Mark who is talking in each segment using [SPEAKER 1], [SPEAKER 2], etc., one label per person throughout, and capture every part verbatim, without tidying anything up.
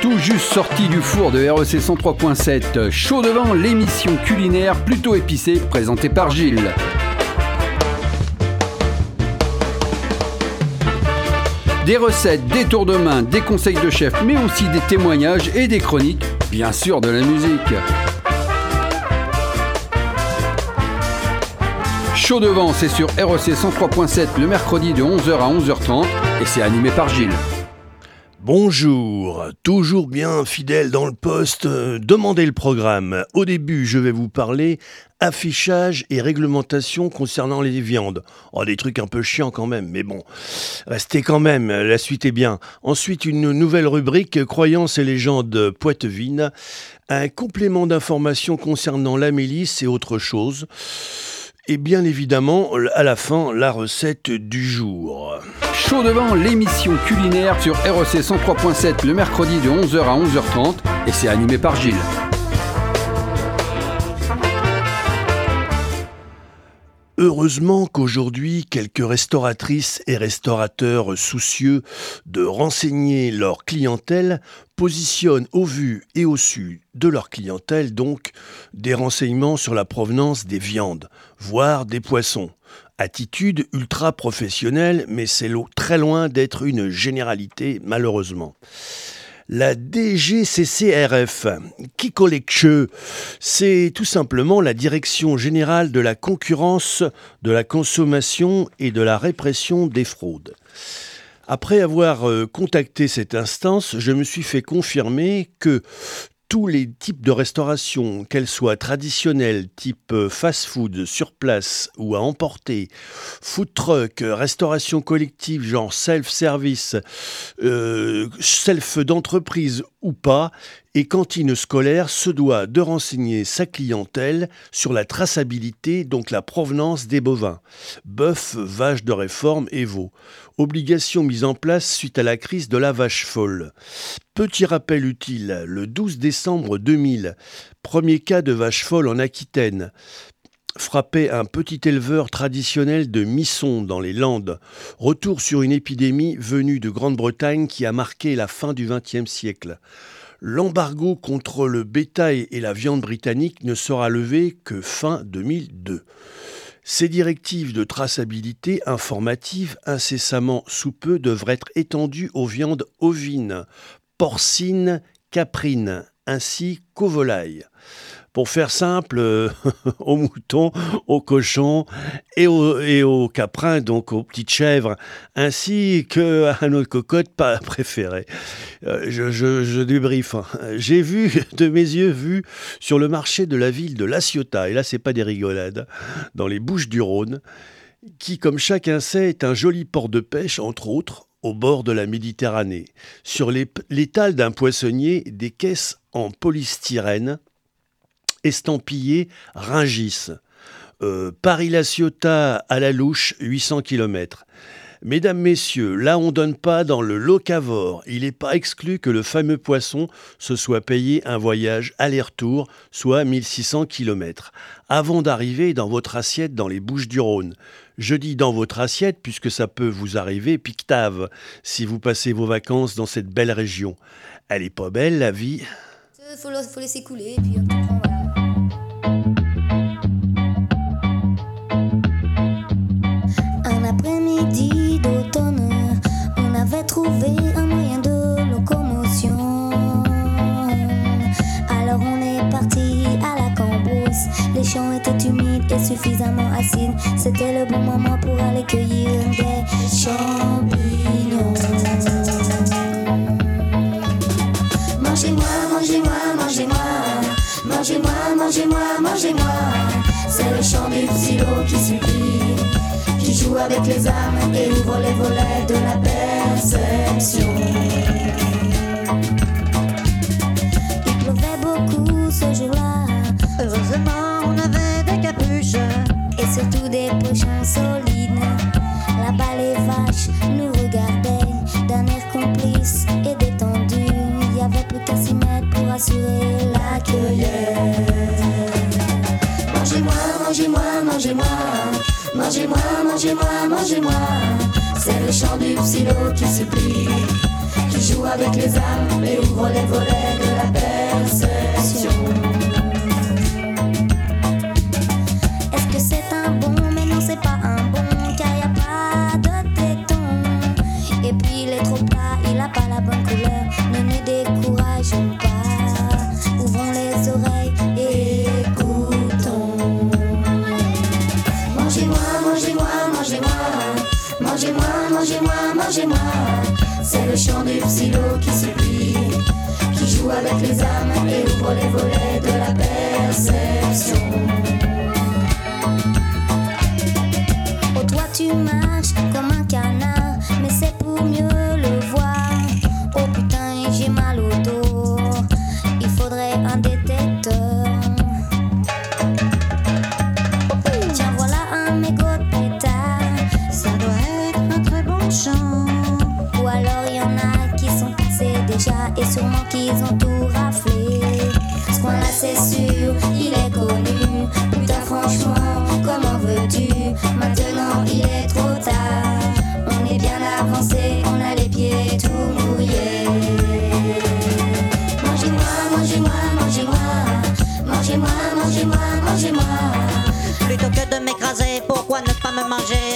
[SPEAKER 1] tout juste sorti du four de R E C cent trois point sept. Chaud devant, l'émission culinaire plutôt épicée présentée par Gilles. Des recettes, des tours de main, des conseils de chef, mais aussi des témoignages et des chroniques, bien sûr de la musique. Chaud devant, c'est sur R E C cent trois point sept le mercredi de onze heures à onze heures trente et c'est animé par Gilles.
[SPEAKER 2] Bonjour, toujours bien fidèle dans le poste, euh, demandez le programme. Au début, je vais vous parler affichage et réglementation concernant les viandes. Oh, des trucs un peu chiants quand même, mais bon, restez quand même, la suite est bien. Ensuite, une nouvelle rubrique, croyances et légendes poitevines. Un complément d'information concernant la mélisse et autre chose. Et bien évidemment, à la fin, la recette du jour.
[SPEAKER 1] Chaud devant, l'émission culinaire sur R E C cent trois point sept le mercredi de onze heures à onze heures trente et c'est animé par Gilles.
[SPEAKER 2] Heureusement qu'aujourd'hui, quelques restauratrices et restaurateurs soucieux de renseigner leur clientèle positionnent au vu et au su de leur clientèle donc des renseignements sur la provenance des viandes, voire des poissons. Attitude ultra professionnelle, mais c'est lo- très loin d'être une généralité malheureusement. La D G C C R F, Kikoleksche, c'est tout simplement la Direction générale de la concurrence, de la consommation et de la répression des fraudes. Après avoir euh, contacté cette instance, je me suis fait confirmer que tous les types de restauration, qu'elles soient traditionnelles, type fast-food sur place ou à emporter, food truck, restauration collective, genre self-service, euh, self d'entreprise ou pas, et cantine scolaire se doit de renseigner sa clientèle sur la traçabilité, donc la provenance des bovins. Bœuf, vache de réforme et veau. Obligation mise en place suite à la crise de la vache folle. Petit rappel utile, le douze décembre deux mille, premier cas de vache folle en Aquitaine. Frappait un petit éleveur traditionnel de Misson dans les Landes. Retour sur une épidémie venue de Grande-Bretagne qui a marqué la fin du vingtième siècle. L'embargo contre le bétail et la viande britannique ne sera levé que fin deux mille deux. Ces directives de traçabilité informative incessamment sous peu devraient être étendues aux viandes ovines, porcines, caprines, ainsi qu'aux volailles. Pour faire simple, euh, aux moutons, aux cochons et aux, et aux caprins, donc aux petites chèvres, ainsi qu'à notre cocotte pas préférée. Euh, je, je, je débriefe. Hein. J'ai vu, de mes yeux vus, sur le marché de la ville de La Ciotat, et là c'est pas des rigolades, dans les Bouches-du-Rhône, qui, comme chacun sait, est un joli port de pêche, entre autres, au bord de la Méditerranée. Sur les, l'étal d'un poissonnier, des caisses en polystyrène, estampillé Rungis. Euh, Paris-La Ciotat à la louche, huit cents kilomètres. Mesdames, messieurs, là on donne pas dans le locavore. Il n'est pas exclu que le fameux poisson se soit payé un voyage aller-retour, soit mille six cents kilomètres, avant d'arriver dans votre assiette dans les Bouches-du-Rhône. Je dis dans votre assiette puisque ça peut vous arriver pictave si vous passez vos vacances dans cette belle région. Elle est pas belle la vie.
[SPEAKER 3] Faut, faut laisser couler et puis on comprend, voilà.
[SPEAKER 4] Un après-midi d'automne, on avait trouvé un moyen de locomotion. Alors on est parti à la cambrousse. Les champs étaient humides et suffisamment acides. C'était le bon moment pour aller cueillir des champignons. Mangez-moi, mangez-moi, mangez-moi. Mangez-moi, mangez-moi, mangez-moi. C'est le chant du psylo qui supplie, qui joue avec les âmes et ouvre les volets de la perception. Il pleuvait beaucoup ce jour-là. Heureusement, on avait des capuches et surtout des pochons solides. Là-bas, les vaches nous regardaient d'un air complice et détendu. Il n'y avait plus qu'à s'y mettre pour assurer la cueillette. Mangez-moi, mangez-moi, mangez-moi. Mangez-moi, mangez-moi, mangez-moi. C'est le chant du psylo qui supplie, qui qui joue avec les âmes et ouvre les volets de la perception. Est-ce que c'est un bon? Mais non, c'est pas un bon, car y a pas de téton. Et puis il est trop plat, il a pas la bonne couleur. Ne nous décourageons pas, ouvrons les oreilles et écoutons. Mangez-moi, mangez-moi, mangez-moi, mangez-moi, mangez-moi, mangez-moi. C'est le chant du psylo qui supplie, qui joue avec les âmes et ouvre les volets de la perception. Oh toi tu marches comme un canard, mais c'est pour mieux le voir. Oh putain j'ai mal au dos, il faudrait un détecteur. Tiens voilà un mégot de pétard, ça doit être un très bon chant. Ou alors y en a qui sont passés déjà et sûrement qu'ils ont tout raflé. Ce coin là c'est sûr, il est connu. Putain franchement, comment veux-tu? Maintenant il est trop tard. On est bien avancé, on a les pieds tout mouillés. Mangez-moi, mangez-moi, mangez-moi, mangez-moi, mangez-moi, mangez-moi.
[SPEAKER 5] Plutôt que de m'écraser, pourquoi ne pas me manger?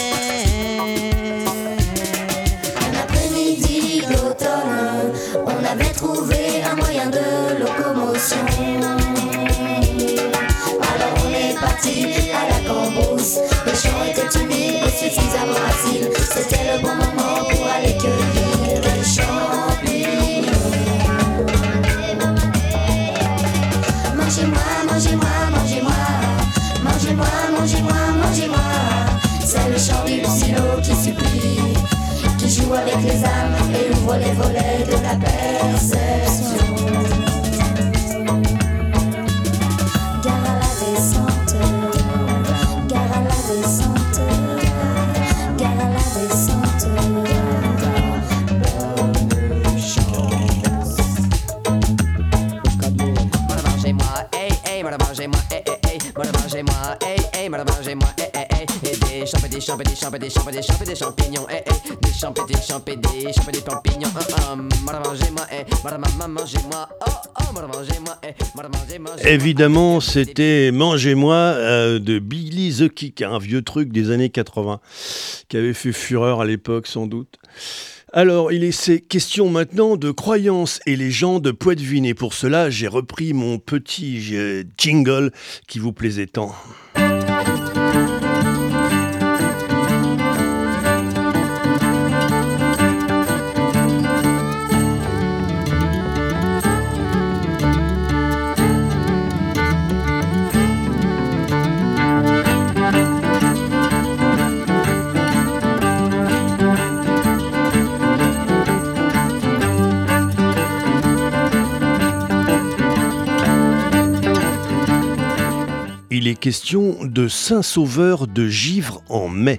[SPEAKER 4] Un après-midi d'automne, on avait trouvé un moyen de locomotion. Alors on est parti à la cambrousse. Les champs étaient humides et suffisamment acides. C'était le bon moment pour aller cueillir les champignons. Mangez-moi, mangez-moi, mangez-moi, mangez-moi, mangez-moi, mangez-moi. C'est le chant du psylo qui supplie, qui joue avec les âmes et ouvre les volets de la perception. Gare à la descente, gare à la descente, gare à la descente.
[SPEAKER 6] Mangez-moi, hey, hey, mangez-moi, hey, hey, hey, mangez-moi, hey, hey, mangez-moi, hey, hey, hey, et des champs, des champs, des champs, des champs, des champs, des champignons, hey, hey, des champs, des champs, des champs, des champignons, mangez-moi, hey, mangez-moi, oh, oh, mangez-moi, hey, mangez-moi.
[SPEAKER 2] Évidemment, c'était Mangez-moi euh, de Billy the Kick, un vieux truc des années quatre-vingts qui avait fait fureur à l'époque sans doute. Alors, il est question maintenant de croyances et légendes poitevines. Et pour cela, j'ai repris mon petit jingle qui vous plaisait tant. Il est question de Saint-Sauveur de Givre en mai.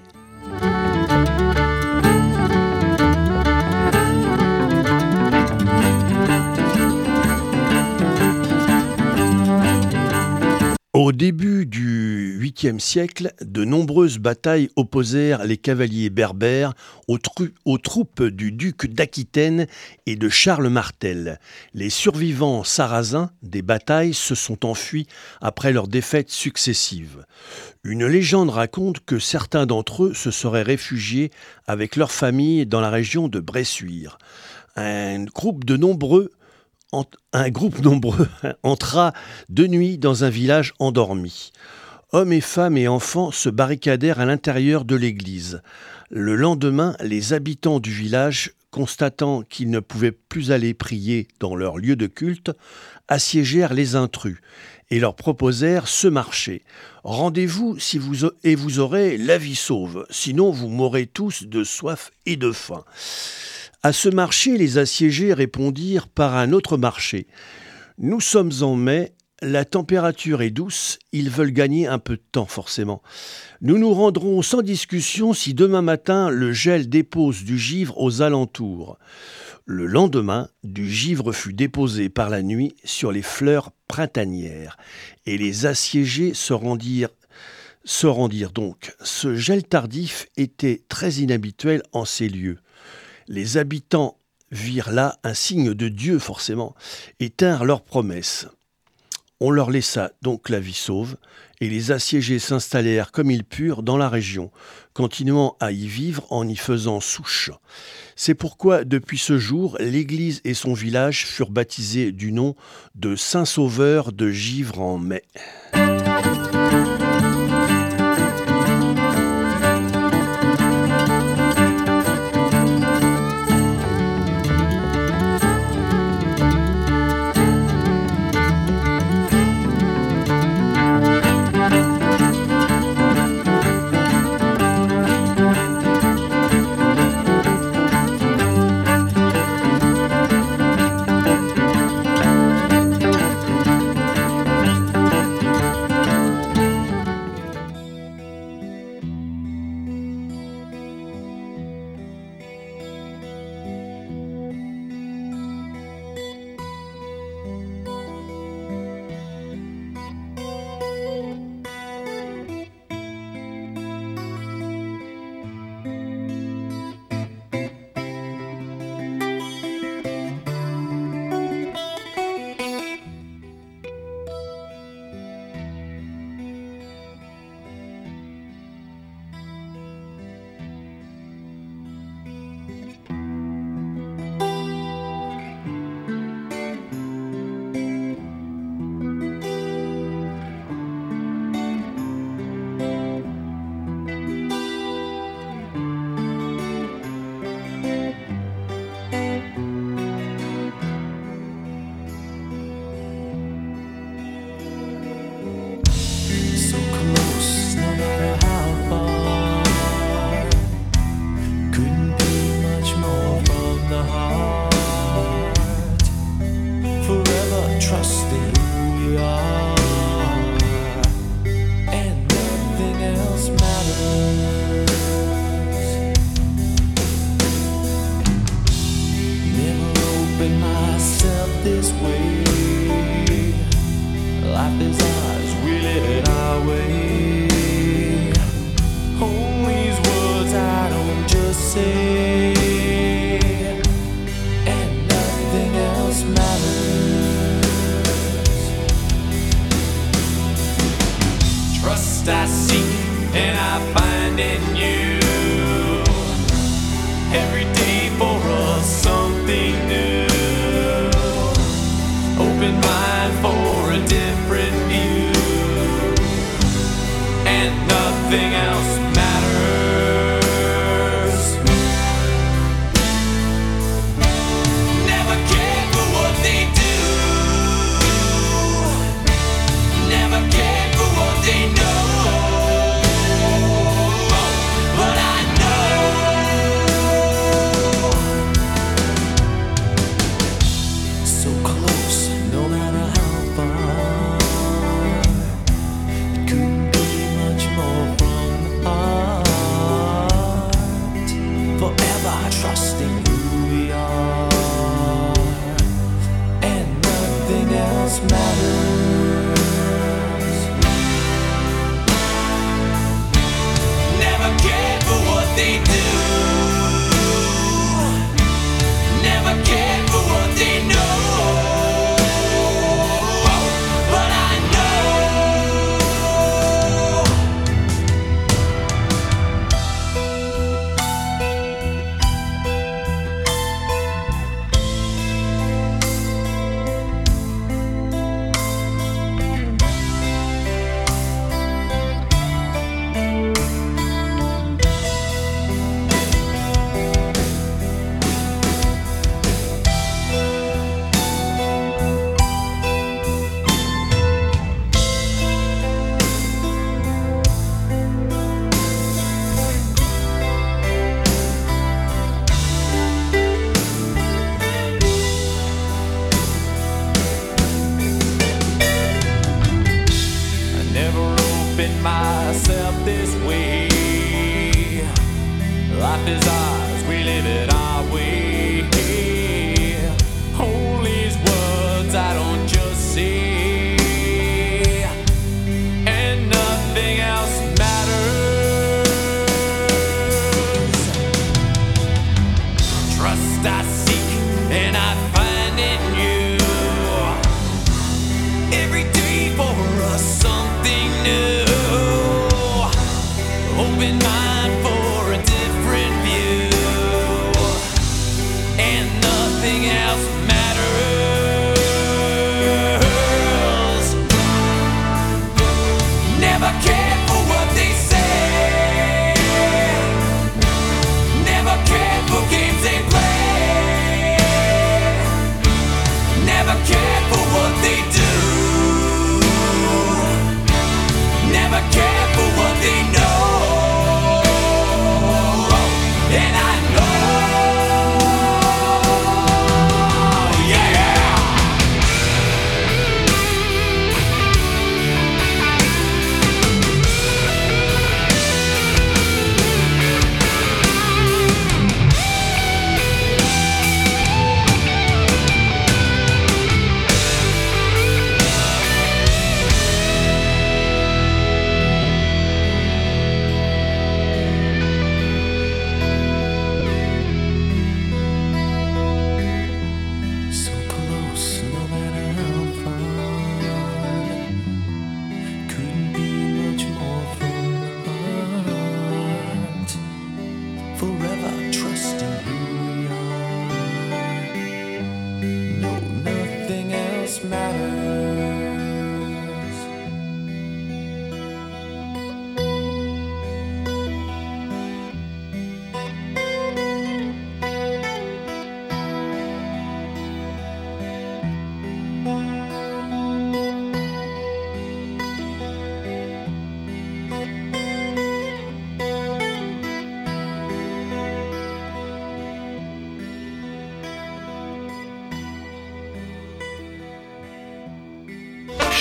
[SPEAKER 2] Au début du huitième siècle, de nombreuses batailles opposèrent les cavaliers berbères aux, tru- aux troupes du duc d'Aquitaine et de Charles Martel. Les survivants sarrasins des batailles se sont enfuis après leurs défaites successives. Une légende raconte que certains d'entre eux se seraient réfugiés avec leurs familles dans la région de Bressuire. Un groupe de nombreux Un groupe nombreux entra de nuit dans un village endormi. Hommes et femmes et enfants se barricadèrent à l'intérieur de l'église. Le lendemain, les habitants du village, constatant qu'ils ne pouvaient plus aller prier dans leur lieu de culte, assiégèrent les intrus et leur proposèrent ce marché. « Rendez-vous si vous, et vous aurez la vie sauve, sinon vous mourrez tous de soif et de faim. » À ce marché, les assiégés répondirent par un autre marché. « Nous sommes en mai, la température est douce, ils veulent gagner un peu de temps forcément. Nous nous rendrons sans discussion si demain matin le gel dépose du givre aux alentours. » Le lendemain, du givre fut déposé par la nuit sur les fleurs printanières, et les assiégés se rendirent, se rendirent donc. Ce gel tardif était très inhabituel en ces lieux. Les habitants virent là un signe de Dieu forcément, et tinrent leurs promesses. On leur laissa donc la vie sauve, et les assiégés s'installèrent comme ils purent dans la région, continuant à y vivre en y faisant souche. C'est pourquoi, depuis ce jour, l'église et son village furent baptisés du nom de Saint-Sauveur de Givres-en-Mai.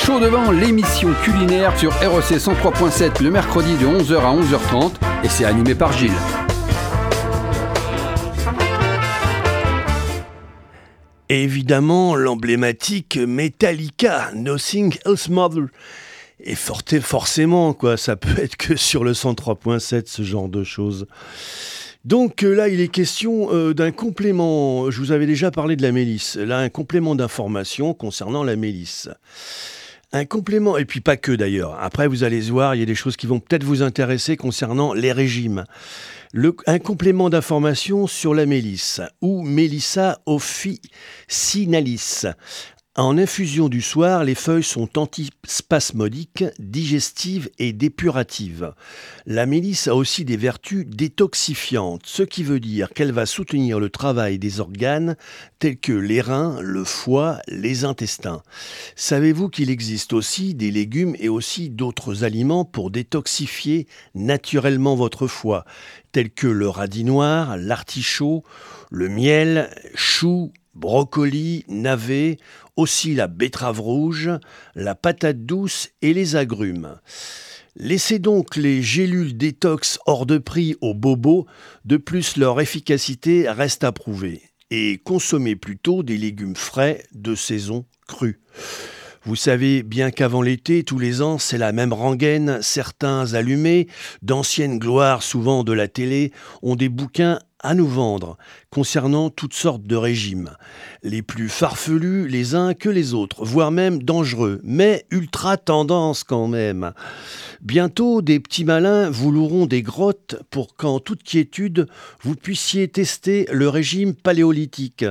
[SPEAKER 1] Chaud devant, l'émission culinaire sur R E C cent trois point sept le mercredi de onze heures à onze heures trente et c'est animé par Gilles.
[SPEAKER 2] Évidemment, l'emblématique Metallica, Nothing Else Matters. Et forte, forcément, quoi, ça peut être que sur le cent trois point sept, ce genre de choses. Donc là, il est question euh, d'un complément. Je vous avais déjà parlé de la mélisse. Là, un complément d'information concernant la mélisse. Un complément, et puis pas que d'ailleurs. Après, vous allez voir, il y a des choses qui vont peut-être vous intéresser concernant les régimes. Le, un complément d'information sur la mélisse, ou Melissa officinalis. En infusion du soir, les feuilles sont antispasmodiques, digestives et dépuratives. La mélisse a aussi des vertus détoxifiantes, ce qui veut dire qu'elle va soutenir le travail des organes tels que les reins, le foie, les intestins. Savez-vous qu'il existe aussi des légumes et aussi d'autres aliments pour détoxifier naturellement votre foie, tels que le radis noir, l'artichaut, le miel, choux, brocoli, navet, aussi la betterave rouge, la patate douce et les agrumes. Laissez donc les gélules détox hors de prix aux bobos, de plus leur efficacité reste à prouver. Et consommez plutôt des légumes frais, de saison, crus. Vous savez bien qu'avant l'été, tous les ans, c'est la même rengaine. Certains allumés, d'anciennes gloires souvent de la télé, ont des bouquins à nous vendre concernant toutes sortes de régimes. Les plus farfelus les uns que les autres, voire même dangereux, mais ultra tendance quand même. Bientôt, des petits malins vous loueront des grottes pour qu'en toute quiétude, vous puissiez tester le régime paléolithique,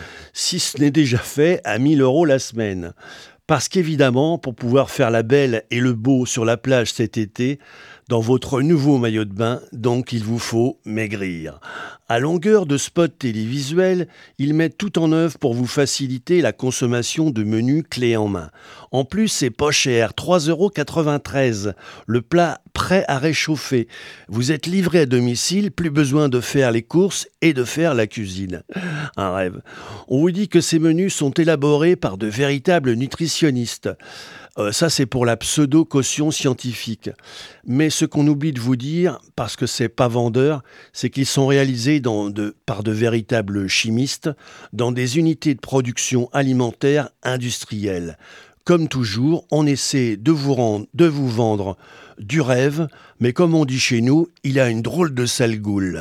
[SPEAKER 2] si ce n'est déjà fait à mille euros la semaine. Parce qu'évidemment, pour pouvoir faire la belle et le beau sur la plage cet été, dans votre nouveau maillot de bain, donc il vous faut maigrir. À longueur de spots télévisuels, ils mettent tout en œuvre pour vous faciliter la consommation de menus clés en main. En plus, c'est pas cher, trois euros quatre-vingt-treize, le plat prêt à réchauffer. Vous êtes livré à domicile, plus besoin de faire les courses et de faire la cuisine. Un rêve. On vous dit que ces menus sont élaborés par de véritables nutritionnistes. Euh, ça, c'est pour la pseudo-caution scientifique. Mais ce qu'on oublie de vous dire, parce que c'est pas vendeur, c'est qu'ils sont réalisés dans de, par de véritables chimistes dans des unités de production alimentaire industrielle. Comme toujours, on essaie de vous, rendre, de vous vendre du rêve, mais comme on dit chez nous, il a une drôle de sale goule.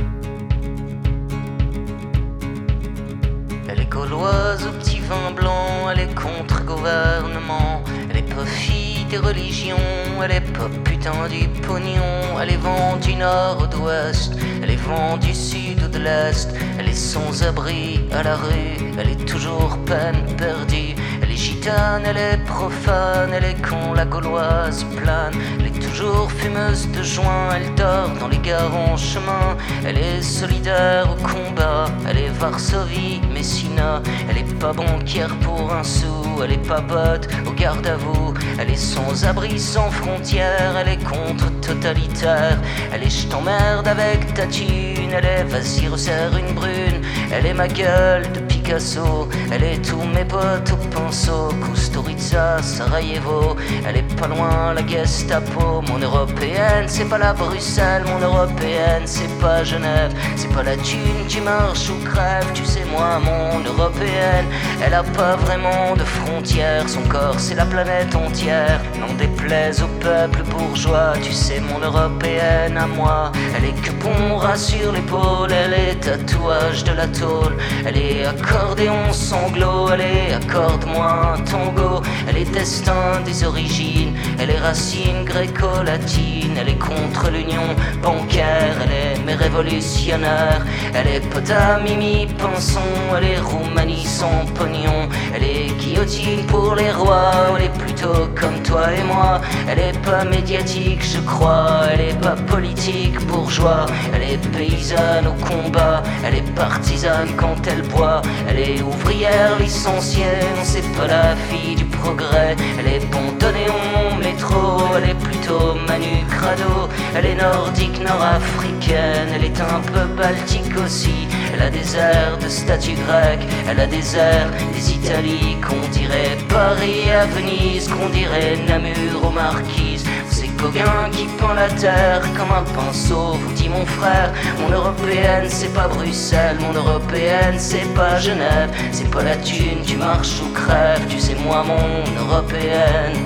[SPEAKER 7] Elle est gauloise au petit vin blanc, elle est contre-gouvernement. Elle est pas fille des religions, elle est pas putain du pognon. Elle est vent du nord ou d'ouest, elle est vent du sud ou de l'est. Elle est sans abri à la rue, elle est toujours peine perdue. Elle est gitane, elle est profane, elle est con, la gauloise plane. Elle est toujours fumeuse de joint, elle dort dans les gares en chemin. Elle est solidaire au combat, elle est Varsovie, Messina. Elle est pas banquière pour un sou, elle est pas botte au garde à vous. Elle est sans abri, sans frontières, elle est contre-totalitaire. Elle est je t'emmerde avec ta thune, elle est vas-y resserre une brune. Elle est ma gueule de Picasso, elle est tous mes potes au pinceau. Kusturica, Sarajevo, elle est pas loin la Gestapo. Mon européenne, c'est pas la Bruxelles, mon européenne, c'est pas Genève. C'est pas la thune qui marche ou crève, tu sais moi, mon européenne. Elle a pas vraiment de frontières, son corps c'est la planète entière. N'en déplaise au peuple bourgeois, tu sais mon européenne à moi. Elle est que bon ras sur l'épaule, elle est tatouage de la tôle. Elle est accordéon sanglot, elle est accorde-moi un tango. Elle est destin des origines, elle est racine gréco-latine. Elle est contre l'union bancaire, elle est mais révolutionnaire. Elle est pote à Mimi Pinson, elle est Roumanie sans pognon. Elle est guillotine pour les rois, elle est plutôt comme toi et moi. Elle est pas médiatique je crois, elle est pas politique bourgeois. Elle est paysanne au combat, elle est partisane quand elle boit. Elle est ouvrière licenciée, non c'est pas la fille du progrès. Elle est pontonéon métro, elle est plutôt Manu Crado. Elle est nordique nord-africaine, elle est un peu baltique aussi. Elle a des airs de statue grecque, elle a des airs des italiques, on dirait pas Paris à Venise, qu'on dirait Namur aux Marquises. Ces coquins qui pendent la terre comme un pinceau, vous dit mon frère. Mon européenne c'est pas Bruxelles, mon européenne c'est pas Genève. C'est pas la thune, tu marches ou crèves, tu sais moi mon européenne.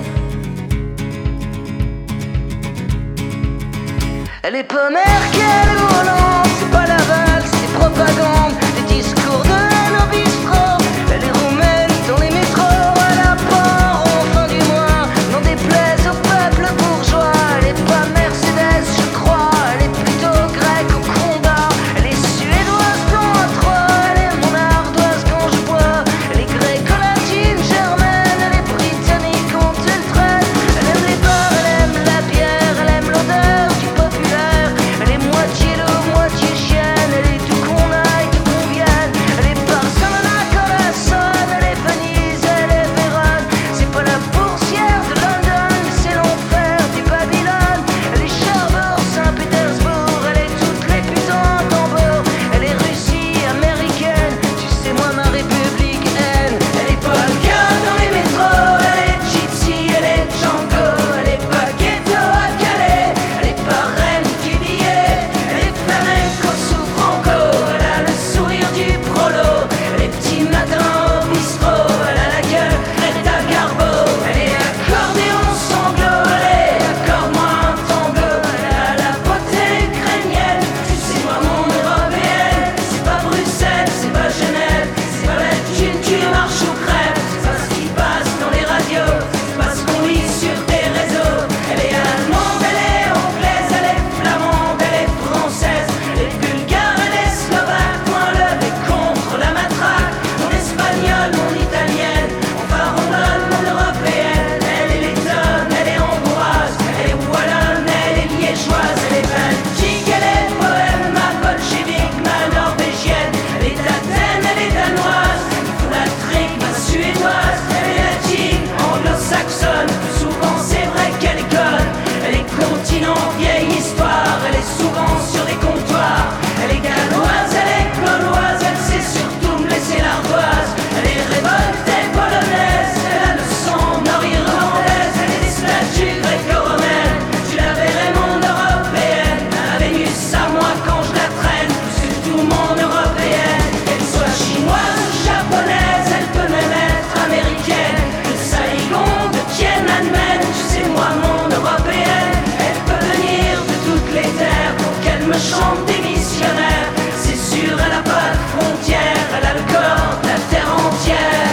[SPEAKER 7] Elle est pas Merkel ou Hollande, c'est pas la vague, c'est propagande, des discours de haine au bistrot. Elle est roumaine dans les métros, elle a pas en fin du mois, n'en déplaise au peuple bourgeois. Elle est pas Mercedes je crois, elle est plutôt grecque au combat. Elle est suédoise dans un trois, elle est mon ardoise quand je bois. Elle est gréco-latine, germaine, elle est britannique quand elle traîne. Elle aime les bars, elle aime la bière, elle aime l'odeur du populaire. Elle est moitié loup, moitié chienne, elle est tout qu'on a et tout qu'on vienne. Elle est Barcelona, Corazon, elle est Venise, elle est Vérone. C'est pas la boursière de London, mais c'est l'enfer du Babylone. Elle est Cherbourg, Saint-Pétersbourg, elle est toutes les putains d'Hambourg. Elle est Russie américaine, tu sais moi ma république haine. Elle est pas le gars dans les métros, elle est Gypsy, elle est Django. Elle est pas ghetto à Calais, elle est pas reine qui billet. Elle est flamenco sous Franco, elle a le sourire du prolo. Elle est petit matin au bistrot, elle a la gueule Greta Garbo. Elle est accordéon sanglot, elle est accorde-moi un tango. Elle a la beauté ukrainienne, tu sais moi mon européenne. C'est pas Bruxelles, c'est pas Genève, c'est pas la thune, tu marches ou crèves. C'est pas ce qui passe dans les radios, c'est pas ce qu'on lit sur tes réseaux. Elle est allemande, elle est anglaise, elle est flamande, elle est française. Elle est bulgare, elle est slovaque, point levé contre la matraque. Mon espagnol, mon italienne, enfin on donne mon européenne. Elle est lettonne, elle est hongroise, elle est wallonne, elle est liégeoise. Elle est baltique, elle est poème, ma bolchevique, ma norvégienne. Elle est d'Athènes, elle est danoise, la trique, ma suédoise. Elle est latine, anglo-saxonne, plus souvent c'est vrai qu'elle est conne. Elle est continent, vieille histoire, elle est souvent sur les comptoirs. Elle est galloise, elle est gauloise, elle sait surtout me laisser l'ardoise. Elle est révoltée polonaise, elle a le sang nord-irlandaise. Elle est des statues gréco-romaines, tu la verrais mon européenne. La Vénus à moi quand je la traîne, plus que tout mon européenne. Qu'elle soit chinoise ou japonaise, elle peut même être américaine. De Saigon, de Tiananmen, tu sais moi mon européenne. Elle peut venir de toutes les terres pour qu'elle me chante des missionnaires. C'est sûr, elle a pas de frontières, elle a le corps de la terre entière.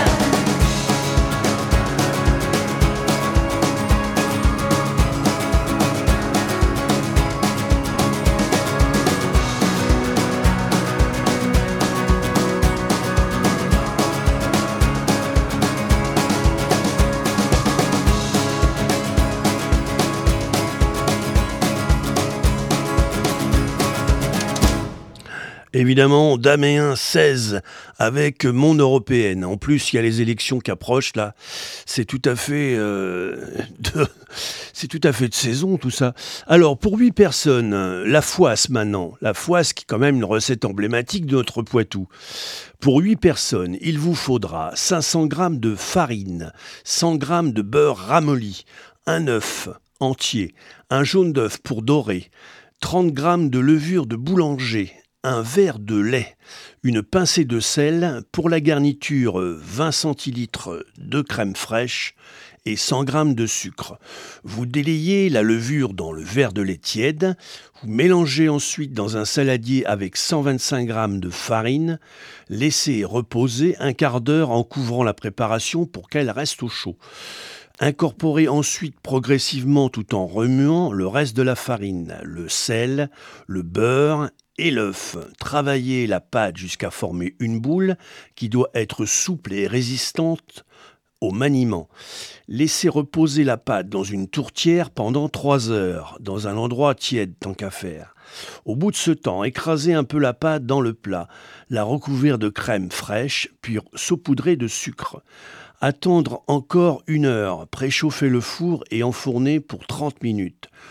[SPEAKER 2] Évidemment, Daméen seize avec mon européenne. En plus, il y a les élections qui approchent là. C'est tout à fait, euh, de, c'est tout à fait de saison tout ça. Alors pour huit personnes, la foisse maintenant, la foisse qui est quand même une recette emblématique de notre Poitou. Pour huit personnes, il vous faudra cinq cents grammes de farine, cent grammes de beurre ramolli, un œuf entier, un jaune d'œuf pour dorer, trente grammes de levure de boulanger, un verre de lait, une pincée de sel, pour la garniture vingt centilitres de crème fraîche et cent grammes de sucre. Vous délayez la levure dans le verre de lait tiède, vous mélangez ensuite dans un saladier avec cent vingt-cinq grammes de farine, laissez reposer un quart d'heure en couvrant la préparation pour qu'elle reste au chaud. Incorporez ensuite progressivement tout en remuant le reste de la farine, le sel, le beurre et l'œuf. Travaillez la pâte jusqu'à former une boule qui doit être souple et résistante au maniement. Laissez reposer la pâte dans une tourtière pendant trois heures, dans un endroit tiède tant qu'à faire. Au bout de ce temps, écrasez un peu la pâte dans le plat, la recouvrir de crème fraîche, puis saupoudrer de sucre. Attendre encore une heure, préchauffer le four et enfourner pour trente minutes.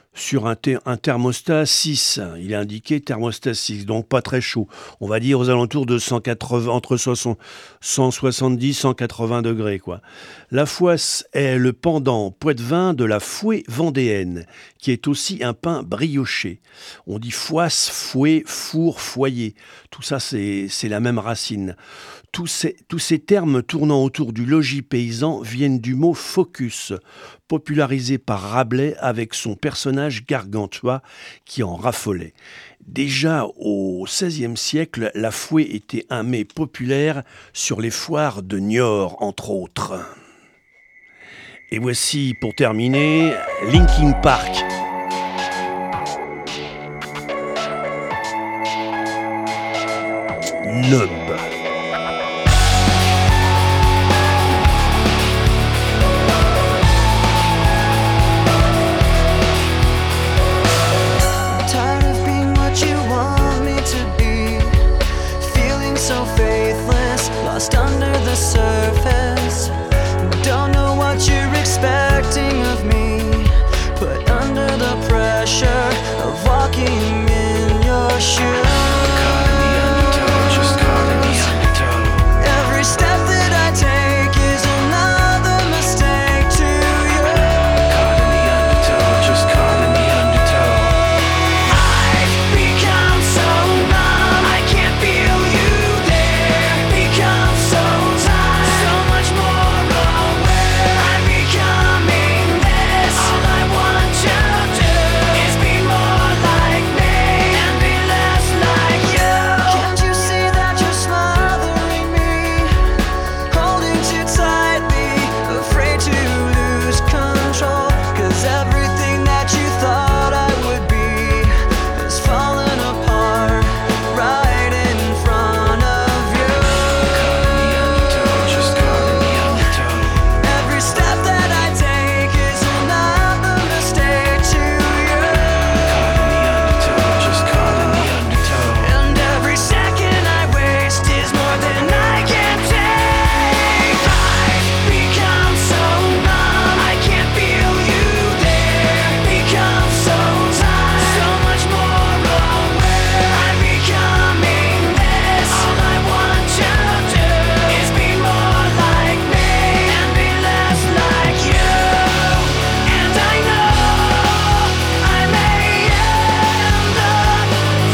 [SPEAKER 2] sur un, th- un thermostat six. Il est indiqué thermostat six, donc pas très chaud. On va dire aux alentours de cent quatre-vingts, entre soixante, cent soixante-dix et cent quatre-vingts degrés, quoi. La Foisse est le pendant poitevin de la fouet vendéenne, qui est aussi un pain brioché. On dit foisse, fouet, four, foyer. Tout ça, c'est, c'est la même racine. Tous ces, tous ces termes tournant autour du logis paysan viennent du mot focus, popularisé par Rabelais avec son personnage Gargantua qui en raffolait. Déjà au seizième siècle, la fouet était un mets populaire sur les foires de Niort, entre autres. Et voici, pour terminer, Linkin Park. Numb.
[SPEAKER 8] Lost under the surface. Don't know what you're expecting of me. Put under the pressure of walking in your shoes. Caught in the undertow, just caught in the undertow. Every step that I take is another mistake to you. Caught in the undertow, just caught in the undertow. I've become so numb, I can't feel you there. Become so tired, so much more aware. I'm becoming this. All I want you to do is be more like me and be less like you. Can't you see that you're smothering me? Holding too tightly, afraid to lose control. Cause everything that you thought I would be has fallen apart right in front of you. Caught in the undertow, just caught in the undertow. Every step that I take is another mistake to you. Caught in the undertow, just caught in the undertow. And every second I waste is more than I can take. I've become so numb, I can't feel you there. Become so tired, so much more aware. I'm becoming this. All I want you to do is be more like me and be less like you. And I know I may end up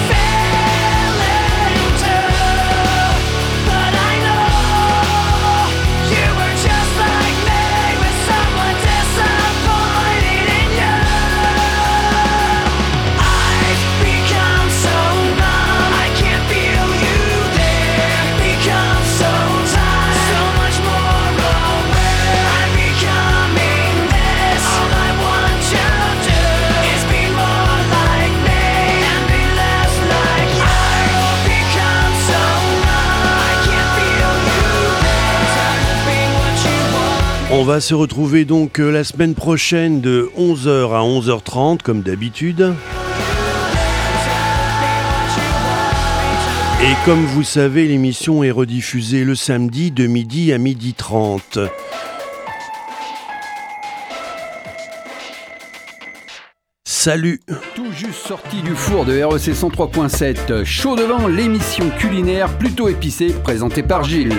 [SPEAKER 8] failing too, but I know you were just like me, with someone disappointed in you. I've become so numb, I can't feel you there. Become so tired, so much more aware. I'm becoming this. All I want you to do is be more like me and be less like you. I've become so numb, I can't feel you there. Tired of being what you want.
[SPEAKER 2] On va se retrouver donc euh, la semaine prochaine de onze heures à onze heures trente comme d'habitude. Et comme vous savez, l'émission est rediffusée le samedi de midi à midi trente. Salut!
[SPEAKER 1] Tout juste sorti du four de R E C cent trois point sept, Chaud devant, l'émission culinaire plutôt épicée présentée par Gilles.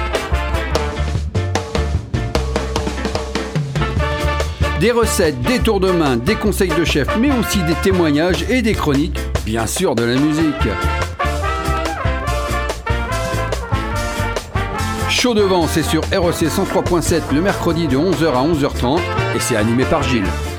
[SPEAKER 1] Des recettes, des tours de main, des conseils de chef, mais aussi des témoignages et des chroniques, bien sûr de la musique. Chaud devant, c'est sur R E C cent trois point sept le mercredi de onze heures à onze heures trente et c'est animé par Gilles.